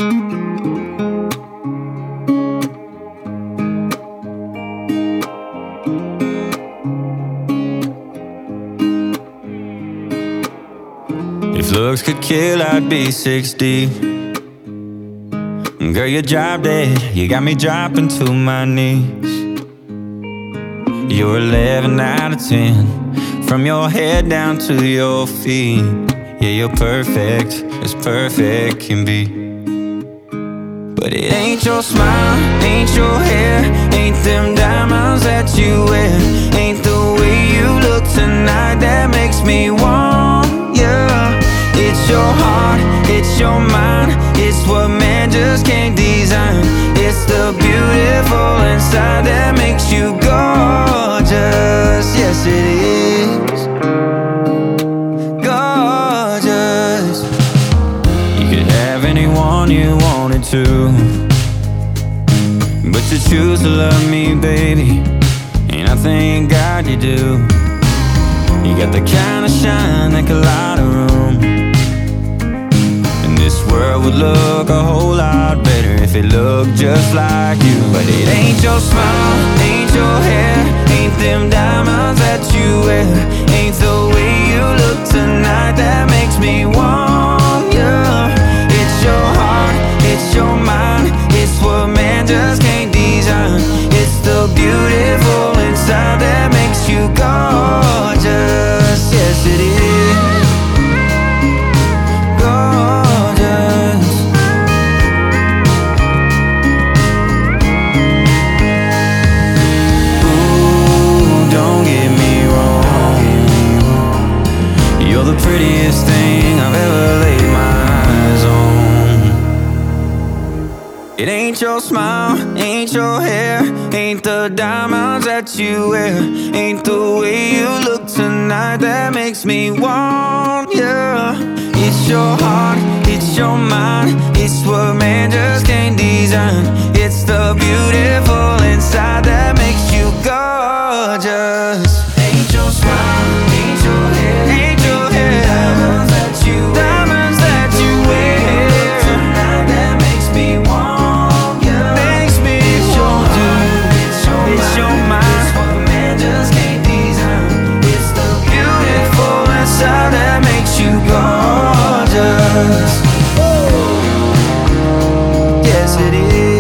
If looks could kill, I'd be 60. Girl, you dropped it, you got me dropping to my knees. You're 11 out of 10, from your head down to your feet. Yeah, you're perfect, as perfect can be. But it ain't your smile, ain't your hair, ain't them diamonds that you wear, ain't the way you look tonight that makes me want you. It's your heart, it's your mind, it's what man just can't design. It's the beautiful inside that makes you gorgeous. Yes, it is gorgeous. You could have anyone you wanted to, but you choose to love me, baby, and I thank God you do. You got the kind of shine that could light a room, and this world would look a whole lot better if it looked just like you. But it ain't your smile, ain't your hair, ain't them diamonds that you wear, ain't the way you look tonight that makes me want you. It's your heart, it's your mind, it's what man just can't design. It's the beautiful inside that makes you gorgeous. Yes, it is gorgeous. Ooh, don't get me wrong, you're the prettiest thing I've ever laid my eyes on. It ain't your smile, ain't your hair, ain't the diamonds that you wear, ain't the way you look tonight that makes me want you. It's your heart, it's your mind, it's what man just can't design. It's the beautiful inside that makes you gorgeous. Ain't your smile, ain't your hair, ain't your hair, diamonds that you wear, diamonds that you wear tonight that makes me want you. Makes me want you. It's your mind, it's what man just can't design. It's the beautiful inside that makes you gorgeous. Yes, it is.